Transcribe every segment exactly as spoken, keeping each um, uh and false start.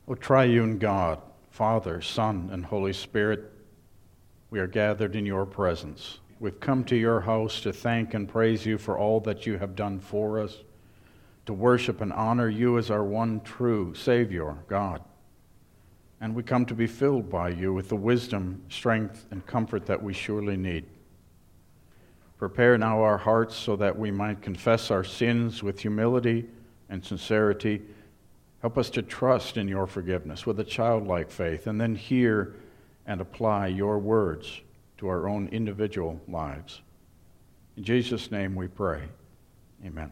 O triune God, Father, Son, and Holy Spirit, we are gathered in your presence. We've come to your house to thank and praise you for all that you have done for us, to worship and honor you as our one true Savior, God. And we come to be filled by you with the wisdom, strength, and comfort that we surely need. Prepare now our hearts so that we might confess our sins with humility and sincerity. Help us to trust in your forgiveness with a childlike faith, and then hear and apply your words to our own individual lives. In Jesus' name we pray. Amen.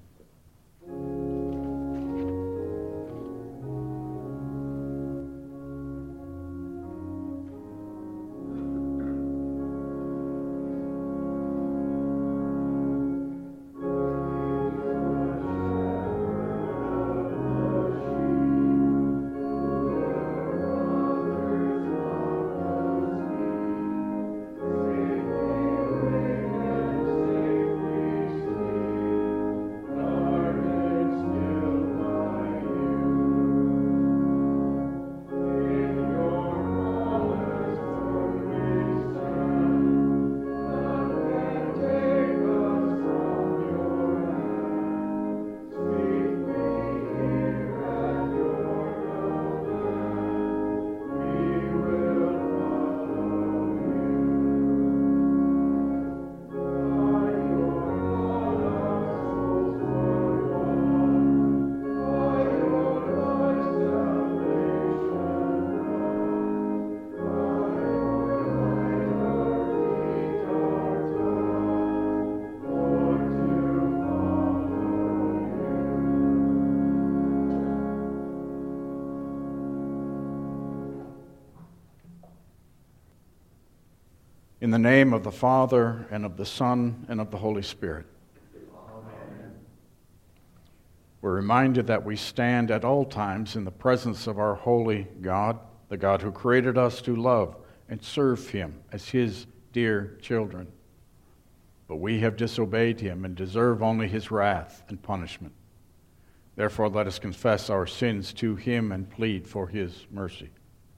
In the name of the Father, and of the Son, and of the Holy Spirit. Amen. We're reminded that we stand at all times in the presence of our holy God, the God who created us to love and serve him as his dear children. But we have disobeyed him and deserve only his wrath and punishment. Therefore, let us confess our sins to him and plead for his mercy.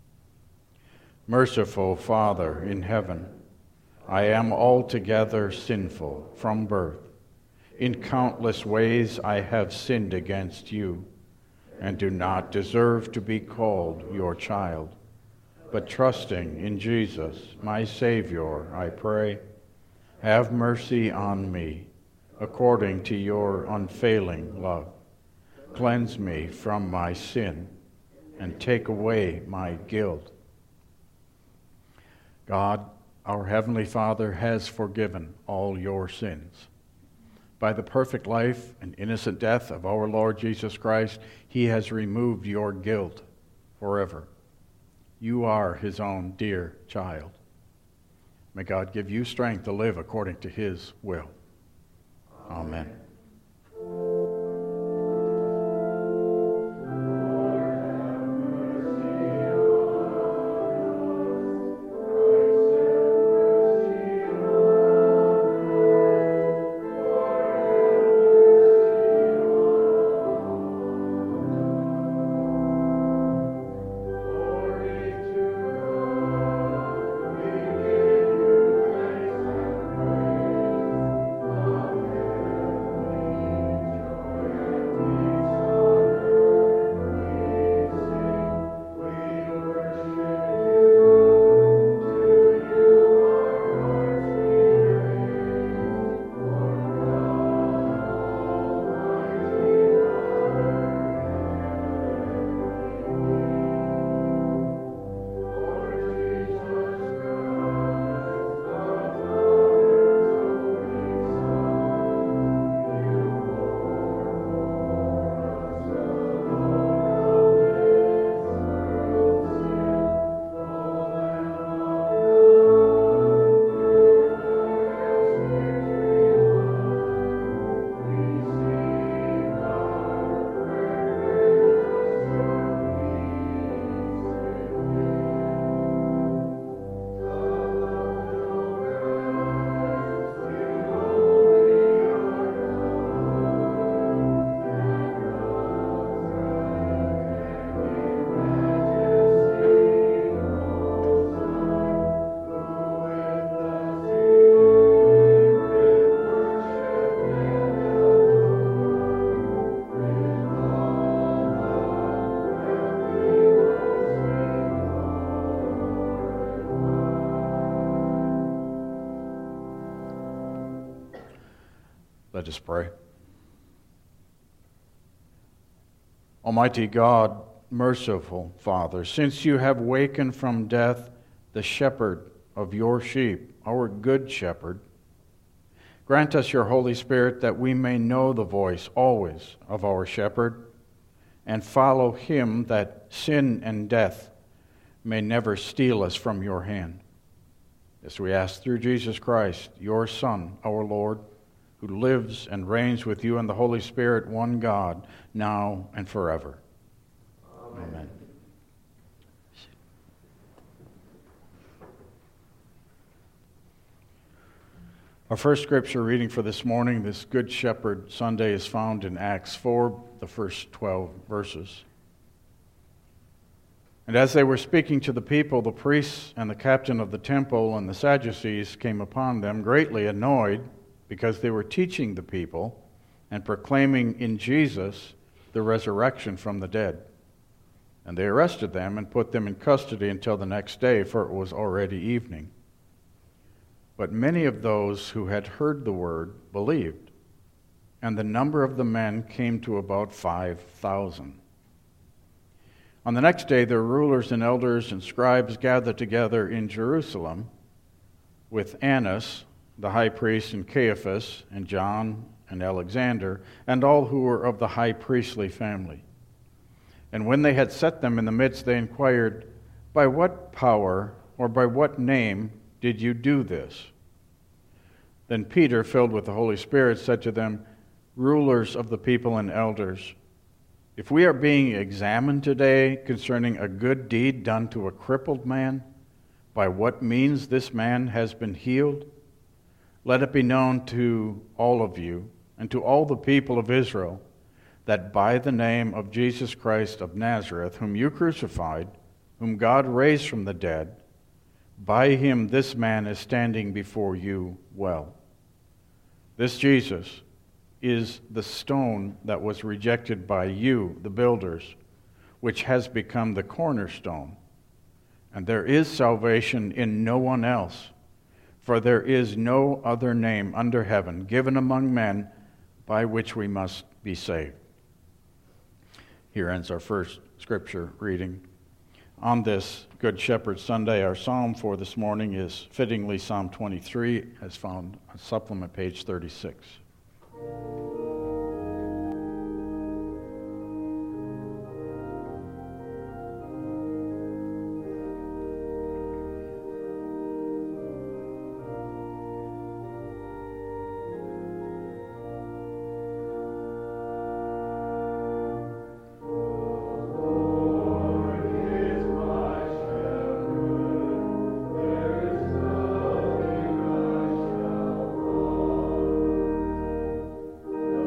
Merciful Father in heaven, I am altogether sinful from birth. In countless ways I have sinned against you, and do not deserve to be called your child. But trusting in Jesus, my Savior, I pray, have mercy on me, according to your unfailing love. Cleanse me from my sin, and take away my guilt. God, our Heavenly Father has forgiven all your sins. By the perfect life and innocent death of our Lord Jesus Christ, he has removed your guilt forever. You are his own dear child. May God give you strength to live according to his will. Amen. Let us pray. Almighty God, merciful Father, since you have wakened from death the shepherd of your sheep, our good shepherd, grant us your Holy Spirit that we may know the voice always of our shepherd and follow him, that sin and death may never steal us from your hand. As we ask through Jesus Christ, your Son, our Lord, who lives and reigns with you in the Holy Spirit, one God, now and forever. Amen. Amen. Our first scripture reading for this morning, this Good Shepherd Sunday, is found in Acts four, the first twelve verses. And as they were speaking to the people, the priests and the captain of the temple and the Sadducees came upon them, greatly annoyed, because they were teaching the people and proclaiming in Jesus the resurrection from the dead. And they arrested them and put them in custody until the next day, for it was already evening. But many of those who had heard the word believed, and the number of the men came to about five thousand. On the next day, the rulers and elders and scribes gathered together in Jerusalem with Annas, the high priest, and Caiaphas, and John, and Alexander, and all who were of the high priestly family. And when they had set them in the midst, they inquired, "By what power or by what name did you do this?" Then Peter, filled with the Holy Spirit, said to them, "Rulers of the people and elders, if we are being examined today concerning a good deed done to a crippled man, by what means this man has been healed, let it be known to all of you and to all the people of Israel that by the name of Jesus Christ of Nazareth, whom you crucified, whom God raised from the dead, by him this man is standing before you well. This Jesus is the stone that was rejected by you, the builders, which has become the cornerstone. And there is salvation in no one else, for there is no other name under heaven given among men by which we must be saved." Here ends our first scripture reading. On this Good Shepherd Sunday, our psalm for this morning is fittingly Psalm twenty-three, as found on supplement page thirty-six. Oh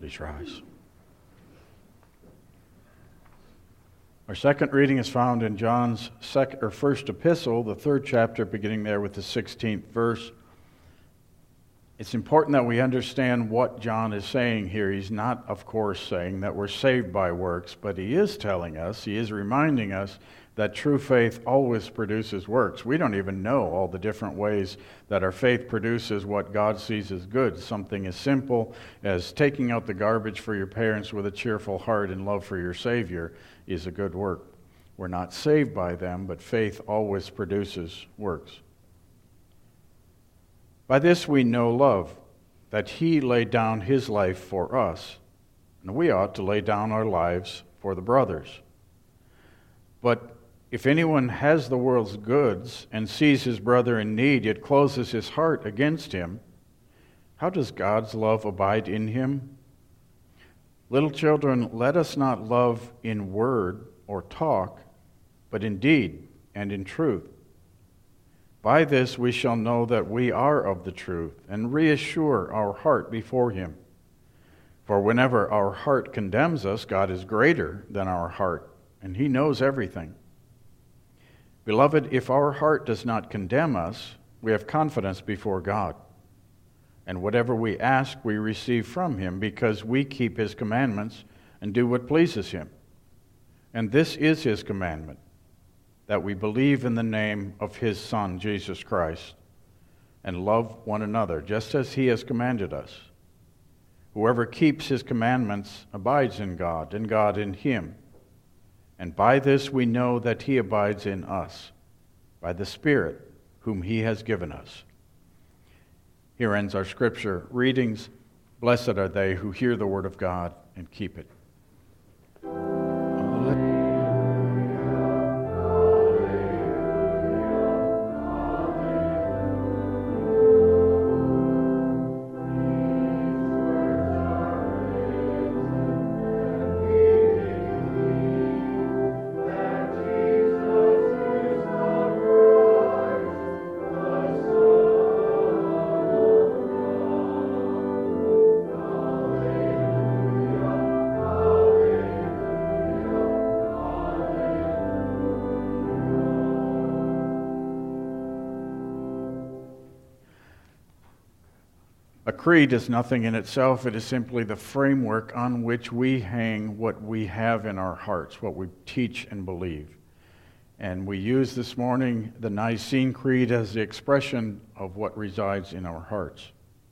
Please rise. Our second reading is found in John's second or first epistle, the third chapter, beginning there with the sixteenth verse. It's important that we understand what John is saying here. He's not, of course, saying that we're saved by works, but he is telling us, he is reminding us that true faith always produces works. We don't even know all the different ways that our faith produces what God sees as good. Something as simple as taking out the garbage for your parents with a cheerful heart and love for your Savior is a good work. We're not saved by them, but faith always produces works. By this we know love, that he laid down his life for us, and we ought to lay down our lives for the brothers. But if anyone has the world's goods and sees his brother in need, yet closes his heart against him, how does God's love abide in him? Little children, let us not love in word or talk, but in deed and in truth. By this we shall know that we are of the truth, and reassure our heart before him. For whenever our heart condemns us, God is greater than our heart, and he knows everything. Beloved, if our heart does not condemn us, we have confidence before God. And whatever we ask, we receive from him, because we keep his commandments and do what pleases him. And this is his commandment, that we believe in the name of his Son, Jesus Christ, and love one another, just as he has commanded us. Whoever keeps his commandments abides in God, and God in him. And by this we know that he abides in us, by the Spirit whom he has given us. Here ends our scripture readings. Blessed are they who hear the word of God and keep it. A creed is nothing in itself. It is simply the framework on which we hang what we have in our hearts, what we teach and believe. And we use this morning the Nicene Creed as the expression of what resides in our hearts.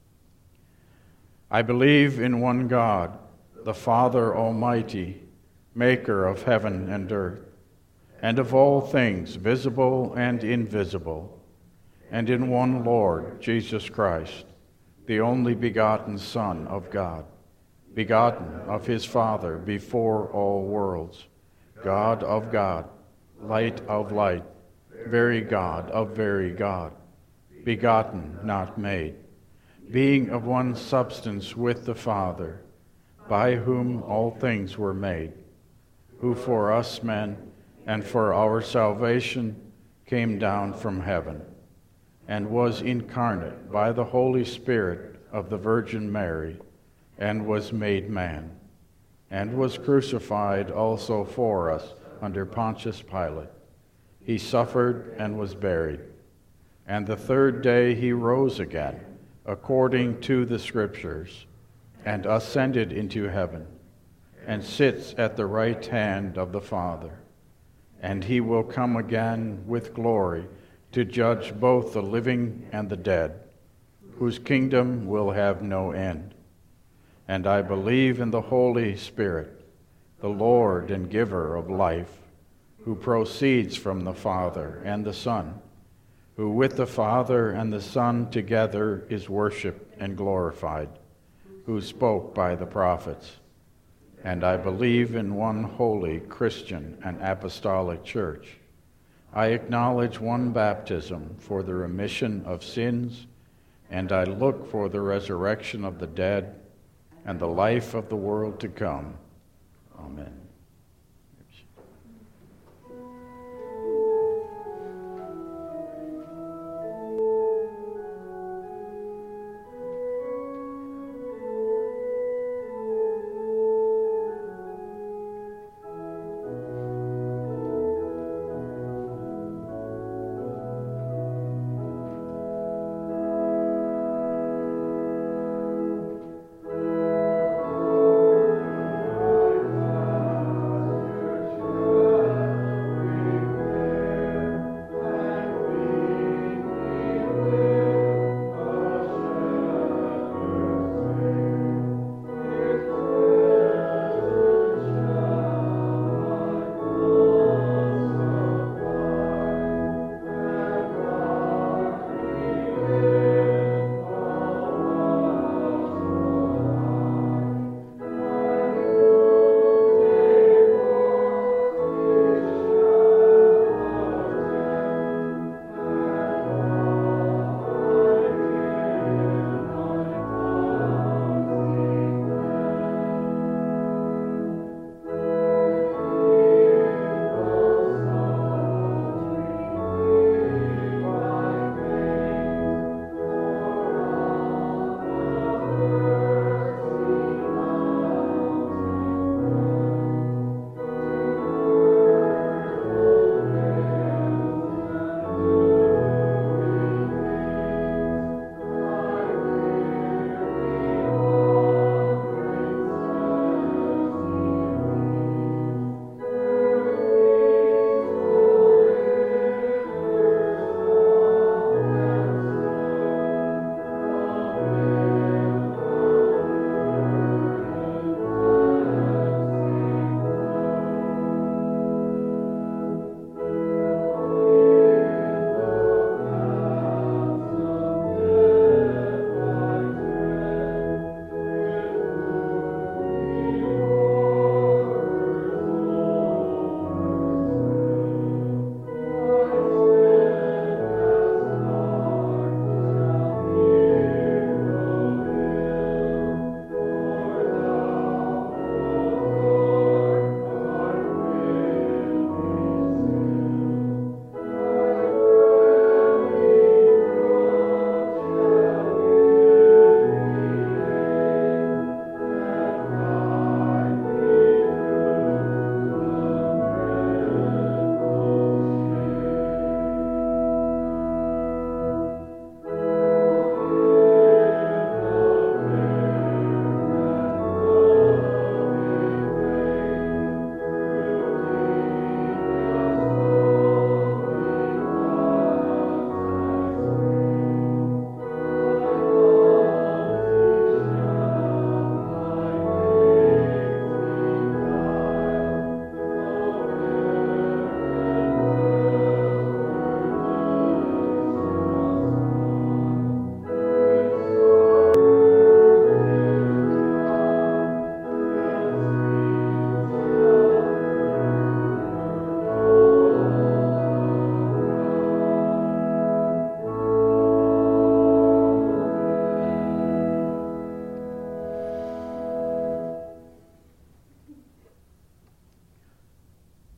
I believe in one God, the Father Almighty, maker of heaven and earth, and of all things visible and invisible, and in one Lord, Jesus Christ, the only begotten Son of God, begotten of his Father before all worlds, God of God, light of light, very God of very God, begotten, not made, being of one substance with the Father, by whom all things were made, who for us men and for our salvation came down from heaven, and was incarnate by the Holy Spirit of the Virgin Mary, and was made man, and was crucified also for us under Pontius Pilate. He suffered and was buried, and the third day he rose again, according to the Scriptures, and ascended into heaven, and sits at the right hand of the Father. And he will come again with glory to judge both the living and the dead, whose kingdom will have no end. And I believe in the Holy Spirit, the Lord and giver of life, who proceeds from the Father and the Son, who with the Father and the Son together is worshipped and glorified, who spoke by the prophets. And I believe in one holy Christian and apostolic church. I acknowledge one baptism for the remission of sins, and I look for the resurrection of the dead and the life of the world to come. Amen.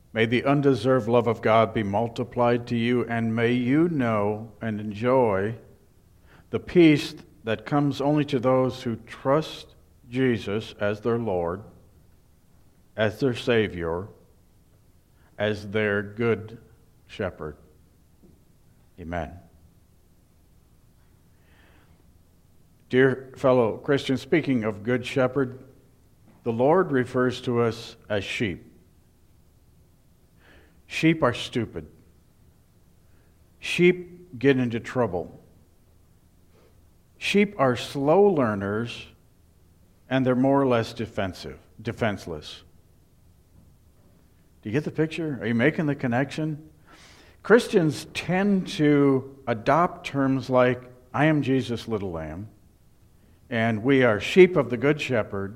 May the undeserved love of God be multiplied to you, and may you know and enjoy the peace that comes only to those who trust Jesus as their Lord, as their Savior, as their good shepherd. Amen. Dear fellow Christians, speaking of good shepherd, the Lord refers to us as sheep. Sheep are stupid. Sheep get into trouble. Sheep are slow learners, and they're more or less defensive, defenseless. Do you get the picture? Are you making the connection? Christians tend to adopt terms like, I am Jesus' little lamb, and we are sheep of the good shepherd.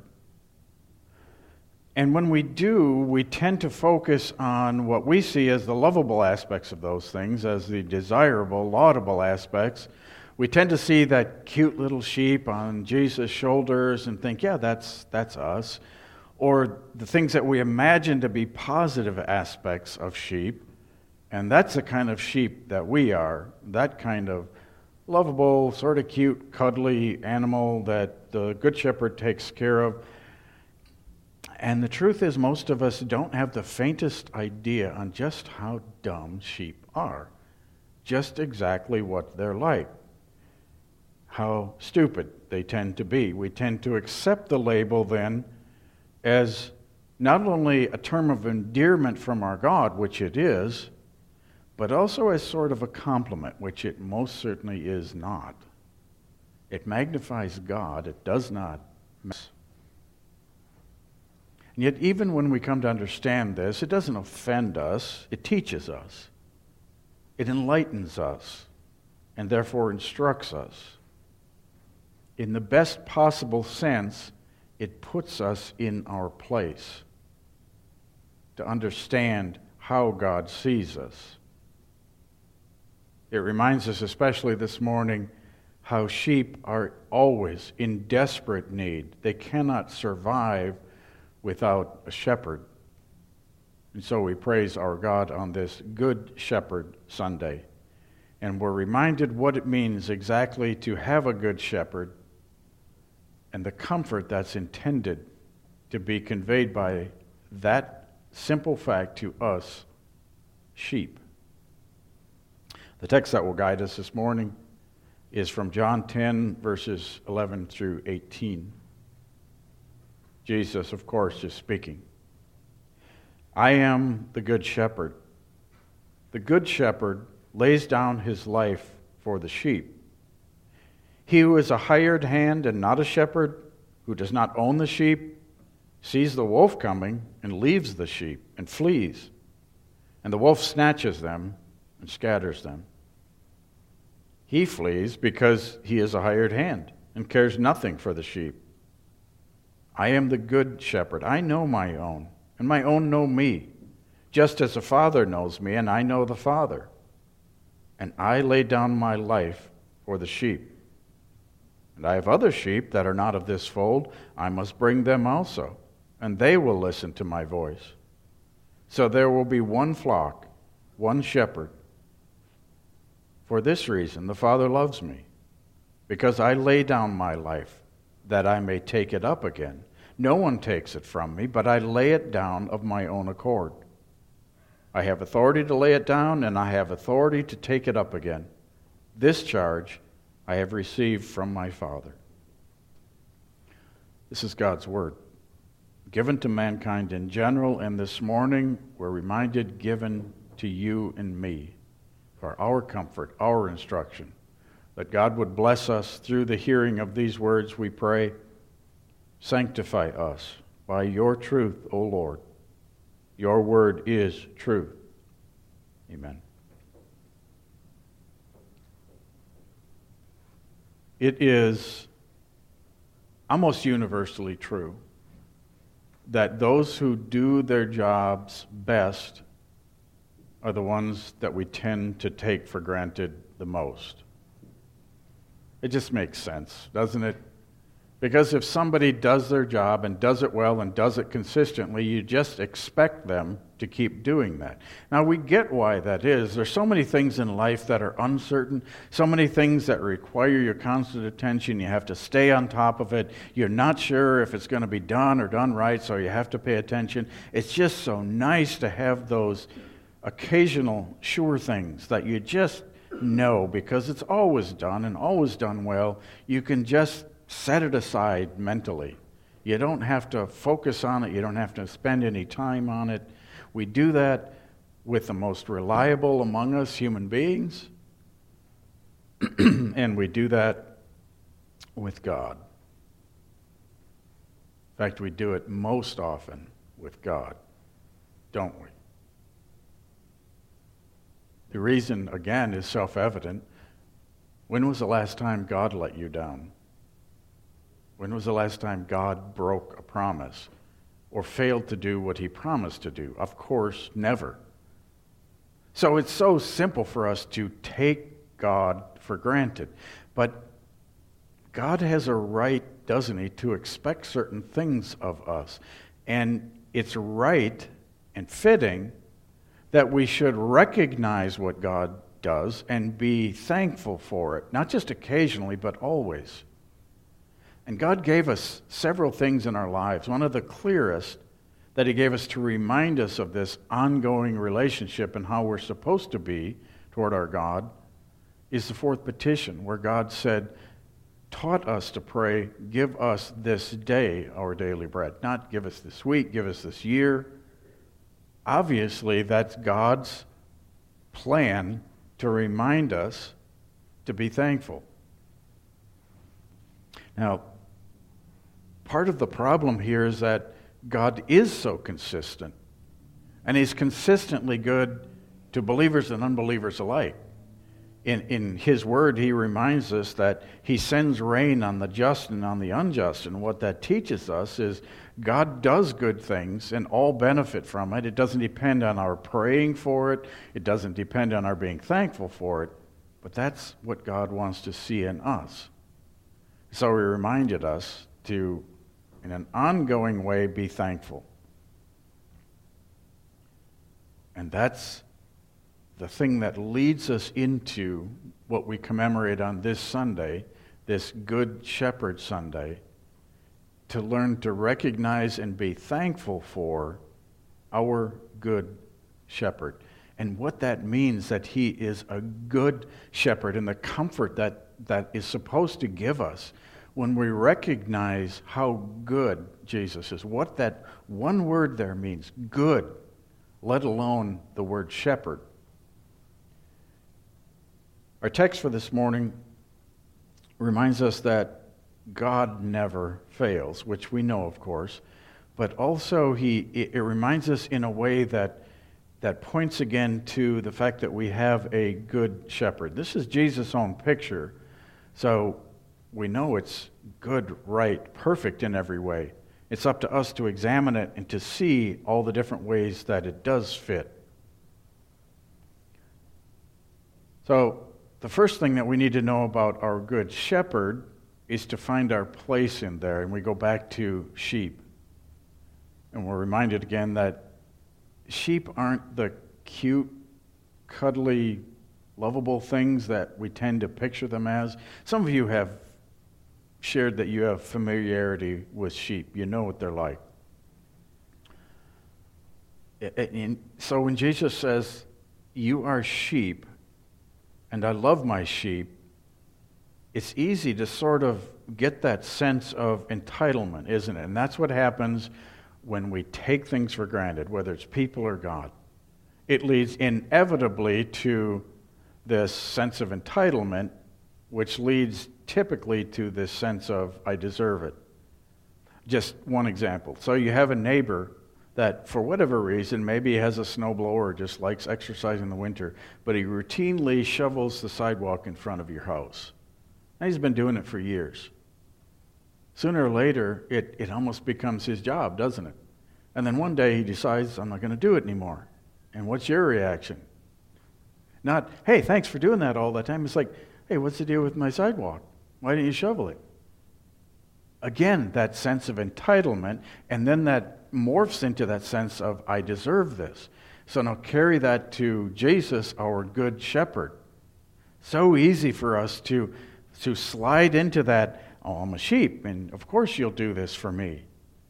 And when we do, we tend to focus on what we see as the lovable aspects of those things, as the desirable, laudable aspects. We tend to see that cute little sheep on Jesus' shoulders and think, yeah, that's that's us. Or the things that we imagine to be positive aspects of sheep, and that's the kind of sheep that we are, that kind of lovable, sort of cute, cuddly animal that the Good Shepherd takes care of. And the truth is, most of us don't have the faintest idea on just how dumb sheep are, just exactly what they're like, how stupid they tend to be. We tend to accept the label then as not only a term of endearment from our God, which it is, but also as sort of a compliment, which it most certainly is not. It magnifies God, it does not mess. And yet, even when we come to understand this, it doesn't offend us, it teaches us. It enlightens us, and therefore instructs us. In the best possible sense, it puts us in our place to understand how God sees us. It reminds us, especially this morning, how sheep are always in desperate need. They cannot survive without a shepherd. And so we praise our God on this Good Shepherd Sunday. And we're reminded what it means exactly to have a good shepherd and the comfort that's intended to be conveyed by that simple fact to us, sheep. The text that will guide us this morning is from John ten, verses eleven through eighteen. Jesus, of course, is speaking. I am the good shepherd. The good shepherd lays down his life for the sheep. He who is a hired hand and not a shepherd, who does not own the sheep, sees the wolf coming and leaves the sheep and flees. And the wolf snatches them and scatters them. He flees because he is a hired hand and cares nothing for the sheep. I am the good shepherd. I know my own, and my own know me, just as the Father knows me, and I know the Father. And I lay down my life for the sheep. And I have other sheep that are not of this fold. I must bring them also, and they will listen to my voice. So there will be one flock, one shepherd. For this reason the Father loves me, because I lay down my life, that I may take it up again. No one takes it from me, but I lay it down of my own accord. I have authority to lay it down, and I have authority to take it up again. This charge I have received from my Father. This is God's word, given to mankind in general, and this morning we're reminded, given to you and me, for our comfort, our instruction. That God would bless us through the hearing of these words, we pray. Sanctify us by your truth, O Lord. Your word is truth. Amen. It is almost universally true that those who do their jobs best are the ones that we tend to take for granted the most. It just makes sense, doesn't it? Because if somebody does their job and does it well and does it consistently, you just expect them to keep doing that. Now, we get why that is. There's so many things in life that are uncertain, so many things that require your constant attention. You have to stay on top of it. You're not sure if it's going to be done or done right, so you have to pay attention. It's just so nice to have those occasional sure things that you just know because it's always done and always done well. You can just set it aside mentally. You don't have to focus on it. You don't have to spend any time on it. We do that with the most reliable among us human beings, and we do that with God. In fact, we do it most often with God, don't we? The reason, again, is self-evident. When was the last time God let you down? When was the last time God broke a promise or failed to do what he promised to do? Of course, never. So it's so simple for us to take God for granted. But God has a right, doesn't he, to expect certain things of us. And it's right and fitting that we should recognize what God does and be thankful for it, not just occasionally, but always. And God gave us several things in our lives. One of the clearest that he gave us to remind us of this ongoing relationship and how we're supposed to be toward our God is the fourth petition, where God said, taught us to pray, give us this day our daily bread. Not give us this week, give us this year. Obviously, that's God's plan to remind us to be thankful. Now, part of the problem here is that God is so consistent, and he's consistently good to believers and unbelievers alike. In, in his word, he reminds us that he sends rain on the just and on the unjust, and what that teaches us is God does good things and all benefit from it. It doesn't depend on our praying for it. It doesn't depend on our being thankful for it, but that's what God wants to see in us. So he reminded us to, in an ongoing way, be thankful. And that's the thing that leads us into what we commemorate on this Sunday, this Good Shepherd Sunday, to learn to recognize and be thankful for our Good Shepherd. And what that means, that he is a good shepherd, and the comfort that, that is supposed to give us when we recognize how good Jesus is. What that one word there means, good, let alone the word shepherd. Our text for this morning reminds us that God never fails, which we know, of course, but also he it, it reminds us in a way that that points again to the fact that we have a good shepherd. This is Jesus' own picture, so we know it's good, right, perfect in every way. It's up to us to examine it and to see all the different ways that it does fit. So, the first thing that we need to know about our good shepherd is to find our place in there, and we go back to sheep. And we're reminded again that sheep aren't the cute, cuddly, lovable things that we tend to picture them as. Some of you have shared that you have familiarity with sheep. You know what they're like. And so when Jesus says, "You are sheep, and I love my sheep," it's easy to sort of get that sense of entitlement, isn't it? And that's what happens when we take things for granted, whether it's people or God. It leads inevitably to this sense of entitlement, which leads typically to this sense of, I deserve it. Just one example. So you have a neighbor that, for whatever reason, maybe he has a snowblower or just likes exercising in the winter, but he routinely shovels the sidewalk in front of your house. And he's been doing it for years. Sooner or later, it, it almost becomes his job, doesn't it? And then one day he decides, I'm not going to do it anymore. And what's your reaction? Not, hey, thanks for doing that all the time. It's like, hey, what's the deal with my sidewalk? Why didn't you shovel it? Again, that sense of entitlement, and then that morphs into that sense of, I deserve this. So now carry that to Jesus, our good shepherd. So easy for us to, to slide into that, oh, I'm a sheep, and of course you'll do this for me.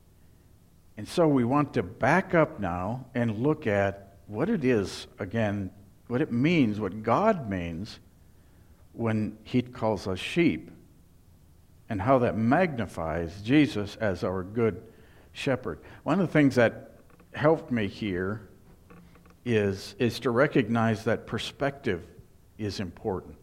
And so we want to back up now and look at what it is, again, what it means, what God means when he calls us sheep, and how that magnifies Jesus as our good shepherd. One of the things that helped me here is, is to recognize that perspective is important.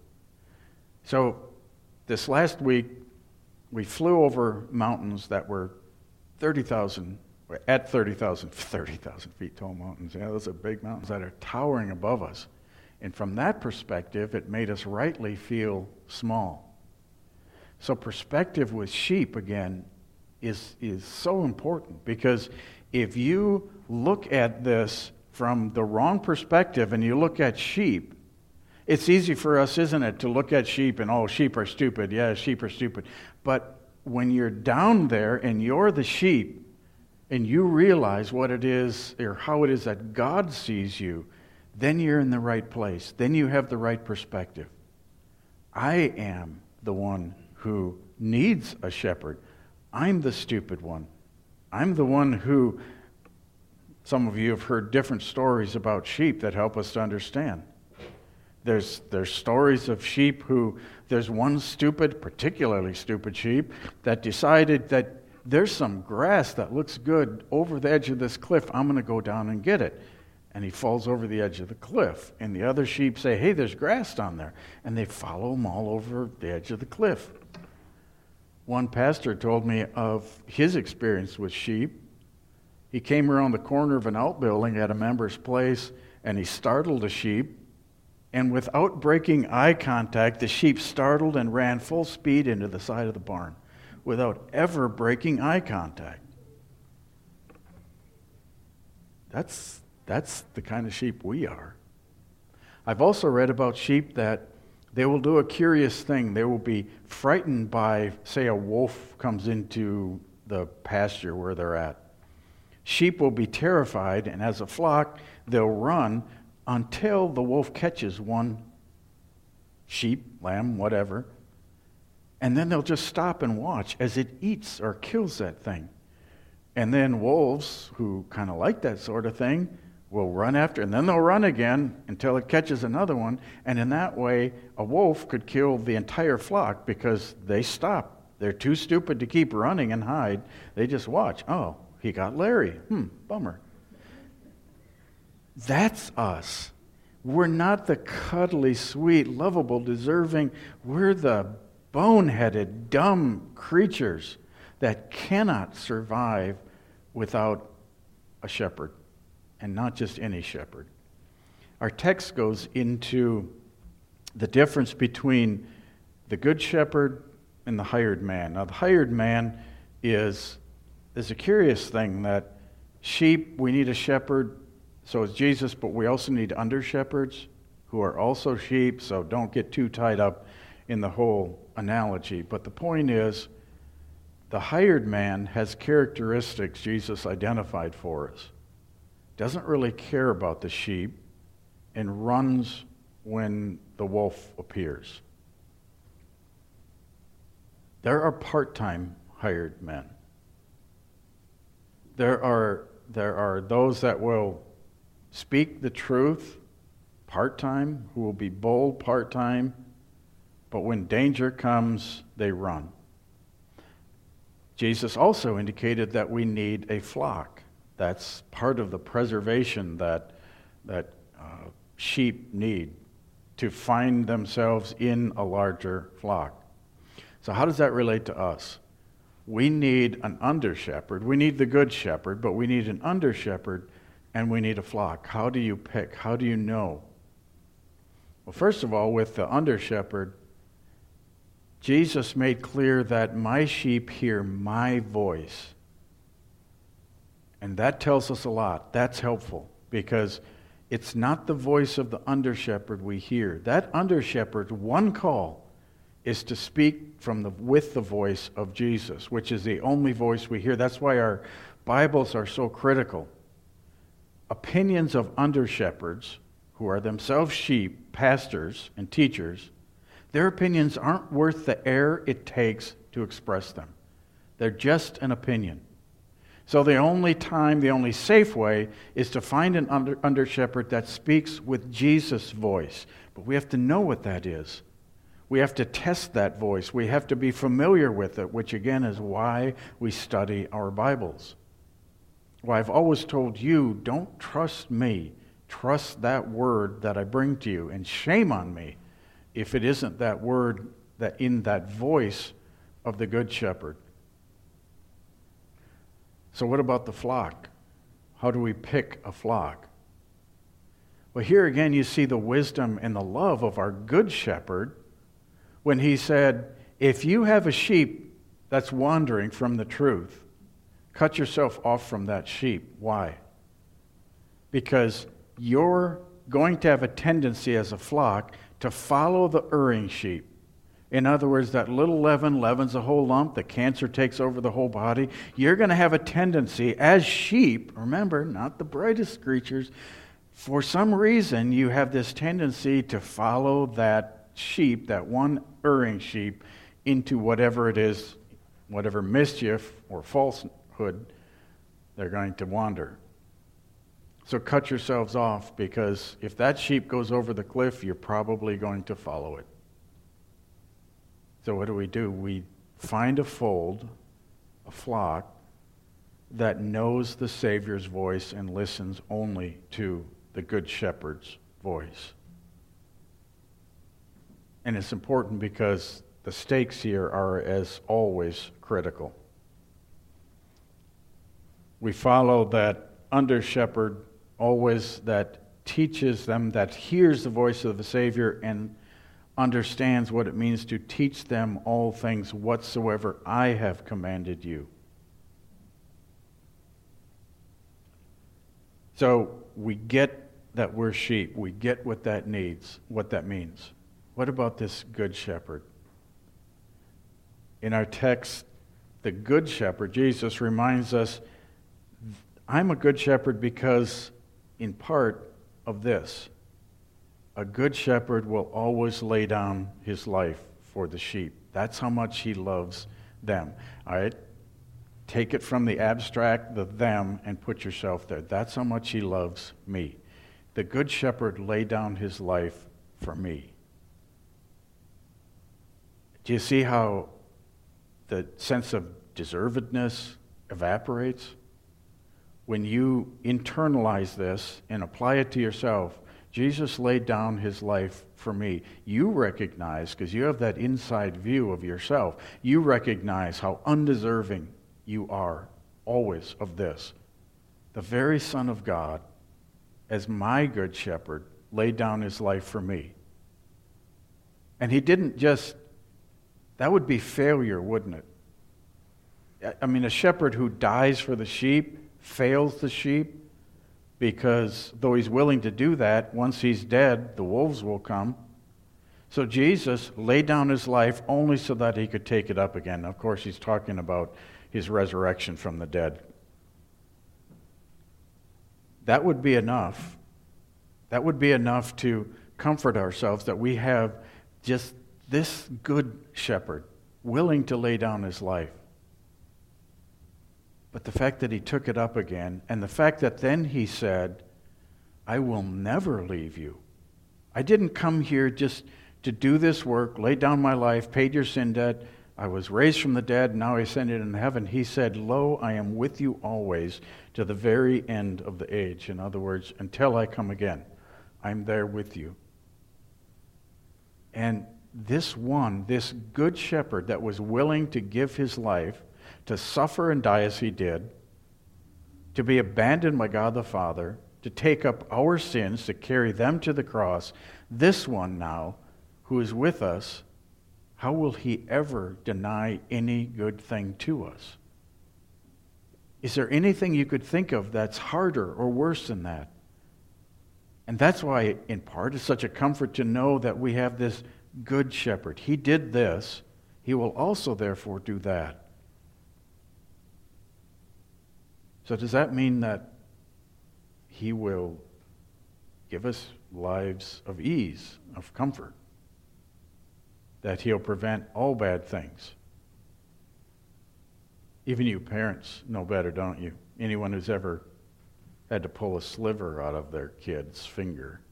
So this last week, we flew over mountains that were thirty thousand, at thirty thousand, thirty thousand feet tall mountains. Yeah, those are big mountains that are towering above us. And from that perspective, it made us rightly feel small. So perspective with sheep, again, is, is so important, because if you look at this from the wrong perspective and you look at sheep, it's easy for us, isn't it, to look at sheep and, oh, sheep are stupid. Yeah, sheep are stupid. But when you're down there and you're the sheep and you realize what it is or how it is that God sees you, then you're in the right place. Then you have the right perspective. I am the one who needs a shepherd. I'm the stupid one. I'm the one who, some of you have heard different stories about sheep that help us to understand. There's, there's stories of sheep who, there's one stupid, particularly stupid sheep, that decided that there's some grass that looks good over the edge of this cliff. I'm going to go down and get it. And he falls over the edge of the cliff. And the other sheep say, hey, there's grass down there. And they follow him all over the edge of the cliff. One pastor told me of his experience with sheep. He came around the corner of an outbuilding at a member's place, and he startled a sheep. And without breaking eye contact, the sheep startled and ran full speed into the side of the barn without ever breaking eye contact. That's, that's the kind of sheep we are. I've also read about sheep that they will do a curious thing. They will be frightened by, say, a wolf comes into the pasture where they're at. Sheep will be terrified, and as a flock, they'll run until the wolf catches one sheep, lamb, whatever, and then they'll just stop and watch as it eats or kills that thing. And then wolves, who kind of like that sort of thing, will run after, and then they'll run again until it catches another one, and in that way, a wolf could kill the entire flock because they stop. They're too stupid to keep running and hide. They just watch. Oh, he got Larry. Hmm, bummer. That's us. We're not the cuddly, sweet, lovable, deserving. We're the boneheaded, dumb creatures that cannot survive without a shepherd. And not just any shepherd. Our text goes into the difference between the good shepherd and the hired man. Now, the hired man is, is a curious thing that sheep, we need a shepherd, so is Jesus, but we also need under-shepherds who are also sheep, so don't get too tied up in the whole analogy. But the point is, the hired man has characteristics Jesus identified for us. Doesn't really care about the sheep, and runs when the wolf appears. There are part-time hired men. There are, there are those that will speak the truth part-time, who will be bold part-time, but when danger comes, they run. Jesus also indicated that we need a flock. That's part of the preservation that, that uh, sheep need to find themselves in a larger flock. So how does that relate to us? We need an under-shepherd. We need the good shepherd, but we need an under-shepherd, and we need a flock. How do you pick? How do you know? Well, first of all, with the under-shepherd, Jesus made clear that my sheep hear my voice. And that tells us a lot. That's helpful because it's not the voice of the under-shepherd we hear. That under-shepherd, one call, is to speak from the with the voice of Jesus, which is the only voice we hear. That's why our Bibles are so critical. Opinions of under-shepherds, who are themselves sheep, pastors, and teachers, their opinions aren't worth the air it takes to express them. They're just an opinion. So the only time, the only safe way is to find an under, under shepherd that speaks with Jesus' voice. But we have to know what that is. We have to test that voice. We have to be familiar with it, which again is why we study our Bibles. Why I've always told you, don't trust me. Trust that word that I bring to you. And shame on me if it isn't that word that in that voice of the Good Shepherd. So what about the flock? How do we pick a flock? Well, here again you see the wisdom and the love of our Good Shepherd when he said, if you have a sheep that's wandering from the truth, cut yourself off from that sheep. Why? Because you're going to have a tendency as a flock to follow the erring sheep. In other words, that little leaven leavens a whole lump, the cancer takes over the whole body. You're going to have a tendency as sheep, remember, not the brightest creatures, for some reason you have this tendency to follow that sheep, that one erring sheep, into whatever it is, whatever mischief or falsehood they're going to wander. So cut yourselves off, because if that sheep goes over the cliff, you're probably going to follow it. So what do we do? We find a fold, a flock, that knows the Savior's voice and listens only to the Good Shepherd's voice. And it's important because the stakes here are, as always, critical. We follow that under-shepherd always that teaches them, that hears the voice of the Savior and understands what it means to teach them all things whatsoever I have commanded you. So we get that we're sheep. We get what that needs, what that means. What about this Good Shepherd? In our text, the Good Shepherd, Jesus, reminds us, I'm a good shepherd because, in part, of this. A good shepherd will always lay down his life for the sheep. That's how much he loves them. All right? Take it from the abstract, the them, and put yourself there. That's how much he loves me. The good shepherd laid down his life for me. Do you see how the sense of deservedness evaporates? When you internalize this and apply it to yourself, Jesus laid down his life for me. You recognize, because you have that inside view of yourself, you recognize how undeserving you are always of this. The very Son of God, as my good shepherd, laid down his life for me. And he didn't just, that would be failure, wouldn't it? I mean, a shepherd who dies for the sheep fails the sheep, because though he's willing to do that, once he's dead, the wolves will come. So Jesus laid down his life only so that he could take it up again. Of course, he's talking about his resurrection from the dead. That would be enough. That would be enough to comfort ourselves that we have just this good shepherd willing to lay down his life. But the fact that he took it up again, and the fact that then he said, I will never leave you. I didn't come here just to do this work, lay down my life, paid your sin debt. I was raised from the dead, now I ascended in heaven. He said, lo, I am with you always to the very end of the age. In other words, until I come again, I'm there with you. And this one, this good shepherd that was willing to give his life, to suffer and die as he did, to be abandoned by God the Father, to take up our sins, to carry them to the cross, this one now, who is with us, how will he ever deny any good thing to us? Is there anything you could think of that's harder or worse than that? And that's why, in part, it's such a comfort to know that we have this good shepherd. He did this. He will also therefore do that. So does that mean that he will give us lives of ease, of comfort? That he'll prevent all bad things? Even you parents know better, don't you? Anyone who's ever had to pull a sliver out of their kid's finger.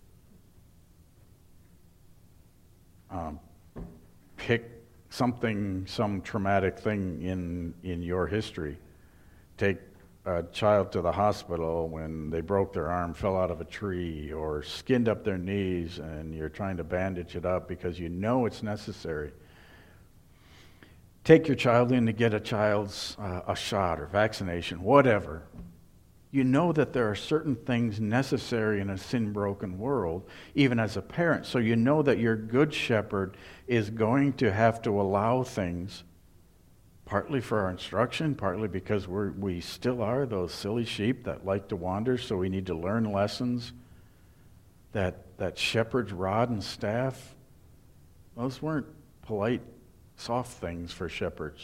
Um, pick something, some traumatic thing in, in your history. Take a child to the hospital when they broke their arm, fell out of a tree, or skinned up their knees, and you're trying to bandage it up because you know it's necessary. Take your child in to get a child's uh, a shot or vaccination, whatever. You know that there are certain things necessary in a sin-broken world, even as a parent. So you know that your good shepherd is going to have to allow things, partly for our instruction, partly because we're, we still are those silly sheep that like to wander, so we need to learn lessons. That, that shepherd's rod and staff, those weren't polite, soft things for shepherds.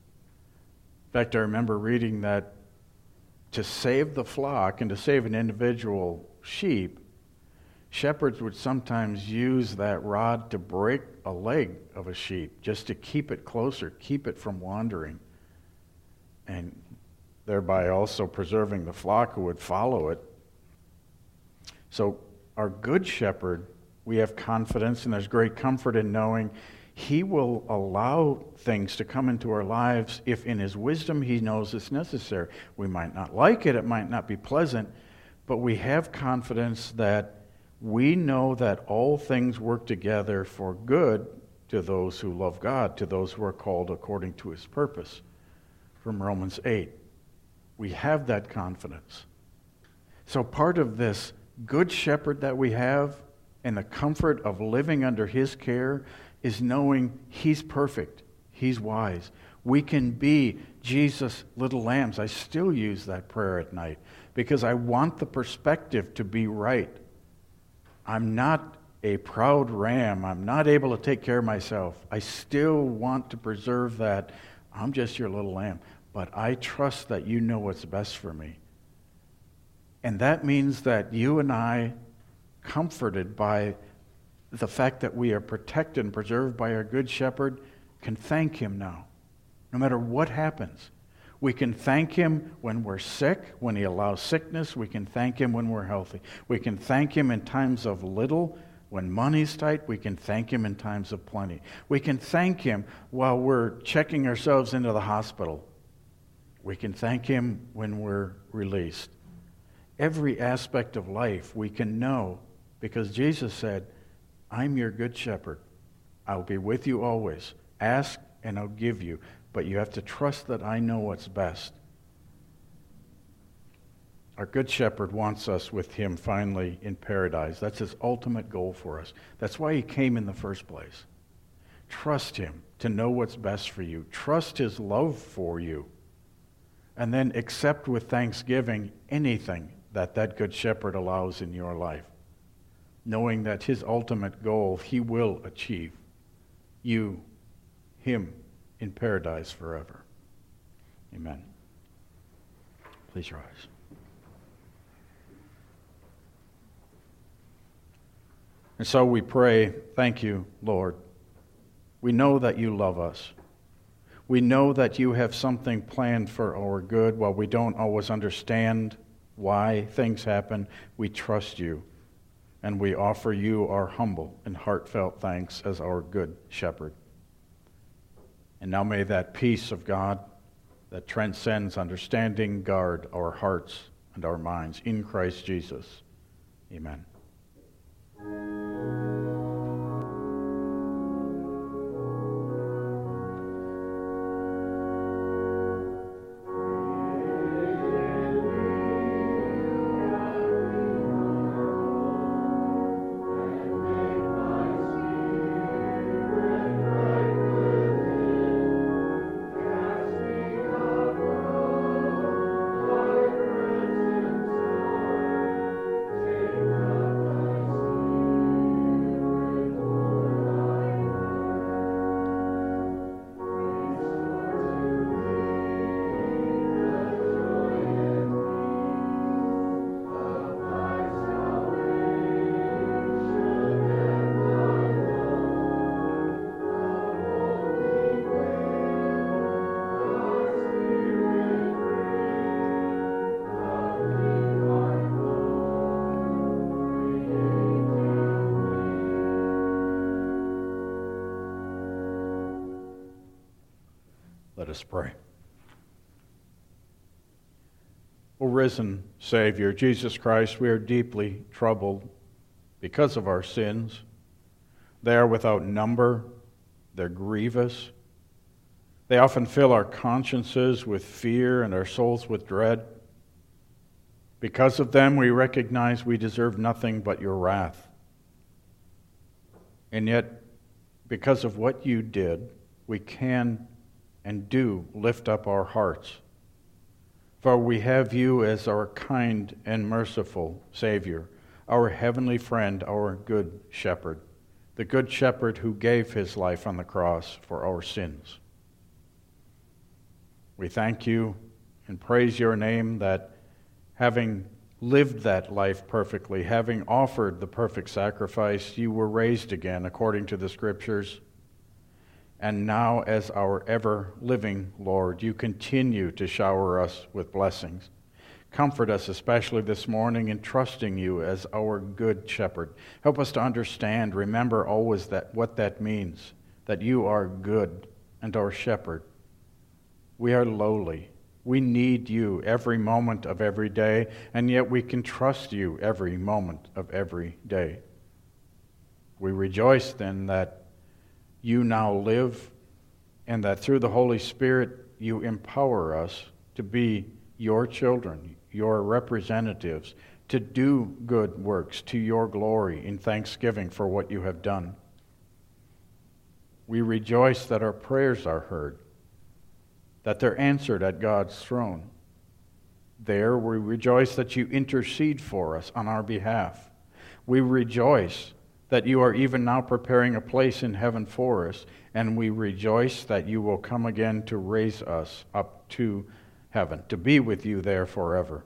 In fact, I remember reading that to save the flock and to save an individual sheep, shepherds would sometimes use that rod to break a leg of a sheep just to keep it closer, keep it from wandering, and thereby also preserving the flock who would follow it. So our good shepherd, we have confidence, and there's great comfort in knowing he will allow things to come into our lives if in his wisdom he knows it's necessary. We might not like it, it might not be pleasant, but we have confidence that we know that all things work together for good to those who love God, to those who are called according to his purpose. From Romans eight. We have that confidence. So part of this good shepherd that we have and the comfort of living under his care is knowing he's perfect, he's wise. We can be Jesus' little lambs. I still use that prayer at night because I want the perspective to be right. I'm not a proud ram. I'm not able to take care of myself. I still want to preserve that. I'm just your little lamb. But I trust that you know what's best for me. And that means that you and I, comforted by the fact that we are protected and preserved by our good shepherd, can thank him now. No matter what happens. We can thank him when we're sick, when he allows sickness. We can thank him when we're healthy. We can thank him in times of little. When money's tight, we can thank him in times of plenty. We can thank him while we're checking ourselves into the hospital. We can thank him when we're released. Every aspect of life we can know because Jesus said, I'm your good shepherd. I'll be with you always. Ask and I'll give you. But you have to trust that I know what's best. Our good shepherd wants us with him finally in paradise. That's his ultimate goal for us. That's why he came in the first place. Trust him to know what's best for you. Trust his love for you. And then accept with thanksgiving anything that that good shepherd allows in your life, knowing that his ultimate goal he will achieve. You, him, in paradise forever. Amen. Please rise. And so we pray, thank you, Lord. We know that you love us. We know that you have something planned for our good. While we don't always understand why things happen, we trust you. And we offer you our humble and heartfelt thanks as our good shepherd. And now may that peace of God that transcends understanding guard our hearts and our minds in Christ Jesus. Amen. Let us pray. O risen Savior, Jesus Christ, we are deeply troubled because of our sins. They are without number. They're grievous. They often fill our consciences with fear and our souls with dread. Because of them, we recognize we deserve nothing but your wrath. And yet, because of what you did, we can and do lift up our hearts. For we have you as our kind and merciful Savior, our heavenly friend, our good shepherd, the good shepherd who gave his life on the cross for our sins. We thank you and praise your name that having lived that life perfectly, having offered the perfect sacrifice, you were raised again according to the Scriptures. And now, as our ever-living Lord, you continue to shower us with blessings. Comfort us especially this morning in trusting you as our good shepherd. Help us to understand, remember always that what that means, that you are good and our shepherd. We are lowly. We need you every moment of every day, and yet we can trust you every moment of every day. We rejoice then that you now live, and that through the Holy Spirit you empower us to be your children, your representatives, to do good works to your glory in thanksgiving for what you have done. We rejoice that our prayers are heard, that they're answered at God's throne. There we rejoice that you intercede for us on our behalf. We rejoice that you are even now preparing a place in heaven for us, and we rejoice that you will come again to raise us up to heaven, to be with you there forever.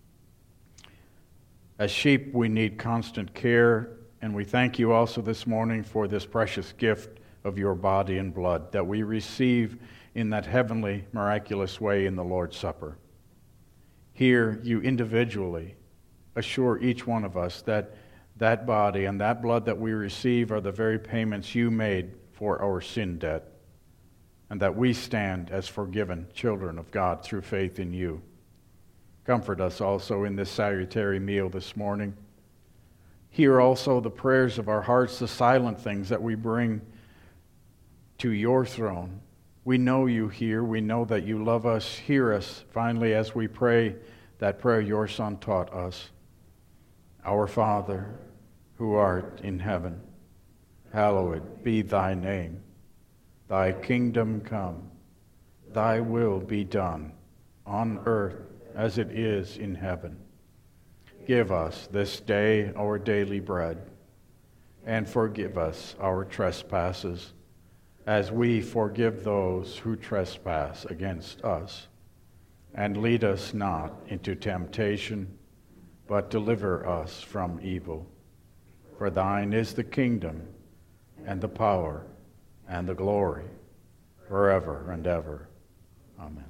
As sheep, we need constant care, and we thank you also this morning for this precious gift of your body and blood that we receive in that heavenly, miraculous way in the Lord's Supper. Here, you individually assure each one of us that that body and that blood that we receive are the very payments you made for our sin debt, and that we stand as forgiven children of God through faith in you. Comfort us also in this salutary meal this morning. Hear also the prayers of our hearts, the silent things that we bring to your throne. We know you hear. We know that you love us. Hear us, finally, as we pray that prayer your Son taught us. Our Father, who art in heaven, hallowed be thy name. Thy kingdom come. Thy will be done, on earth as it is in heaven. Give us this day our daily bread, and forgive us our trespasses, as we forgive those who trespass against us. And lead us not into temptation, but deliver us from evil. For thine is the kingdom, and the power, and the glory, forever and ever. Amen.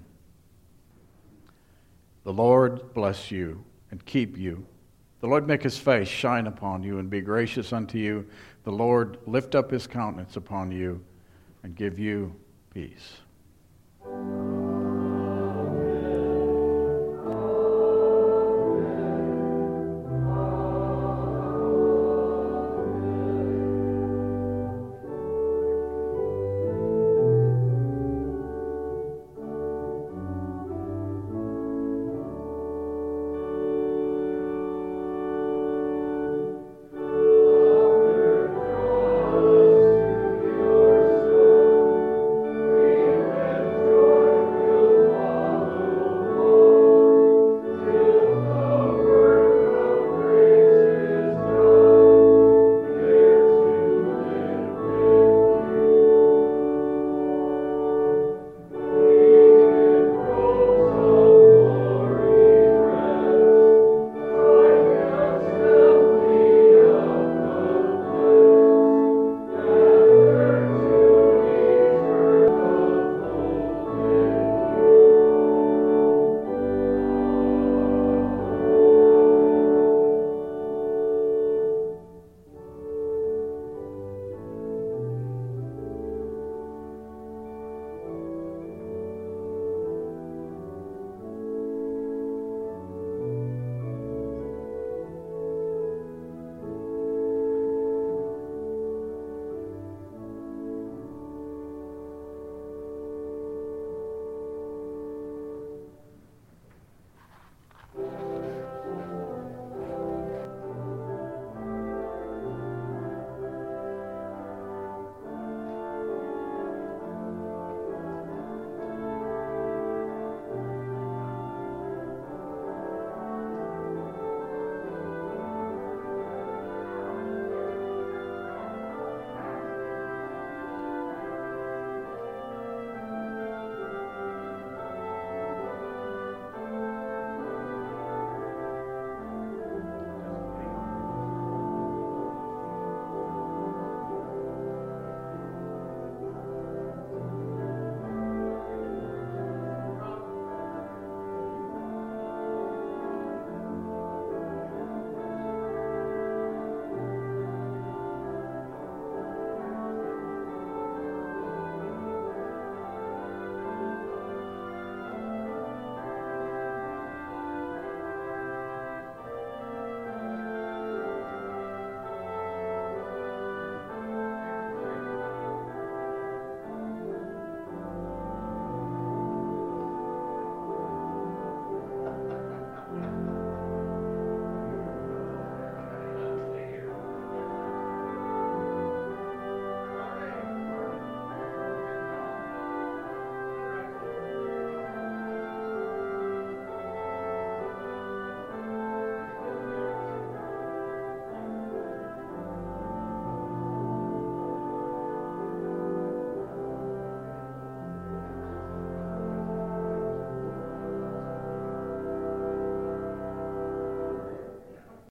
The Lord bless you and keep you. The Lord make his face shine upon you and be gracious unto you. The Lord lift up his countenance upon you and give you peace.